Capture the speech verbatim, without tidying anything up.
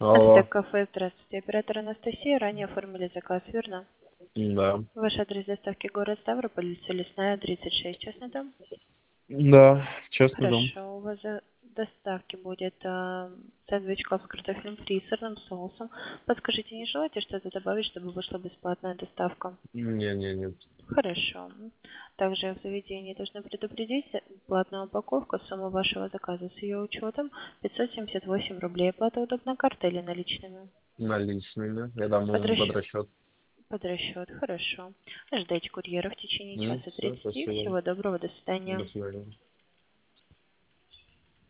Алло. Артек кафе, здравствуйте. Оператор Анастасия, ранее оформили заказ, верно? Да. Ваш адрес доставки город Ставрополь, улица Лесная, тридцать шесть, честный дом? Да, частный дом. Хорошо, у вас за доставки будет э, сэндвичка с картофелем фри и сырным соусом. Подскажите, не желаете что-то добавить, чтобы вышла бесплатная доставка? Не, не, нет. Хорошо. Также в заведении должны предупредить платная упаковка, сумма вашего заказа с ее учетом пятьсот семьдесят восемь рублей. Оплата удобна картой или наличными? Наличными. Я дам Под, ему под расч- расчет. под расчет, хорошо. Ждите курьера в течение Ну, часа все, тридцати. спасибо. Всего доброго, до До свидания. свидания.